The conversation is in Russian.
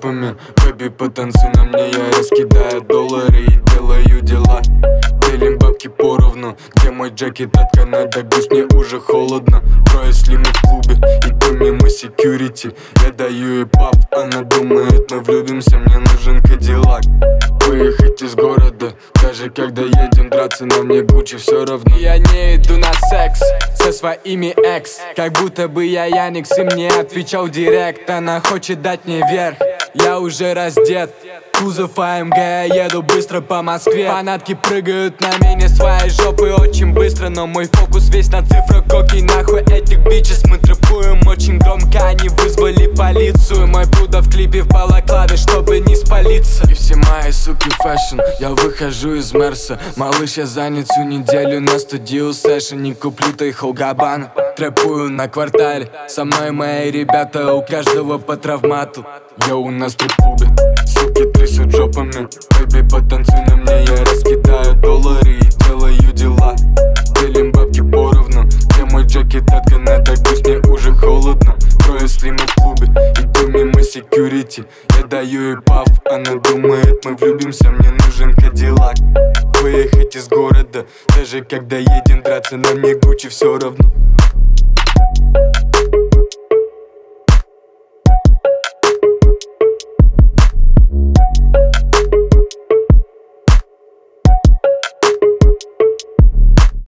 джопами. Бэби, потанцуй на мне, я раскидаю доллары и делаю дела. Делим бабки поровну. Где мой джекет от Канада Гусь, мне уже холодно. Трое слимы в клубе, иду мимо секьюрити. Я даю ей паф, она думает, мы влюбимся. Мне нужен кадиллак. Выехать из города, даже когда едем драться, на мне Гуччи все равно. Я не иду на секс со своими экс, как будто бы я Яникс, и мне отвечал директ. Она хочет дать мне верх, я уже раздет. Кузов АМГ, я еду быстро по Москве. Фанатки прыгают на меня своей жопы очень быстро, но мой фокус весь на цифрах. Окей, нахуй этих бичес, мы трэпуем очень громко. Они вызвали полицию, мой Будда в клипе в балаклаве, чтобы не спалиться. И все мои суки фэшн, я выхожу из Мерса. Малыш, я занят всю неделю на студию сэшн. Не куплю Тейхол Габбана, трэпую на квартале. Со мной мои ребята, у каждого по травмату. Йоу, у нас трип-клубе, суки трясут жопами. Бэби, потанцуй на мне, я раскидаю доллары и делаю дела. Делим бабки поровну. Где мой джекет от Канада Гусь, мне уже холодно. Трое слимы в клубе, иду мимо секьюрити. Я даю ей паф, она думает, мы влюбимся. Мне нужен кадиллак. Выехать из города, даже когда едем драться, на мне Гуччи все равно.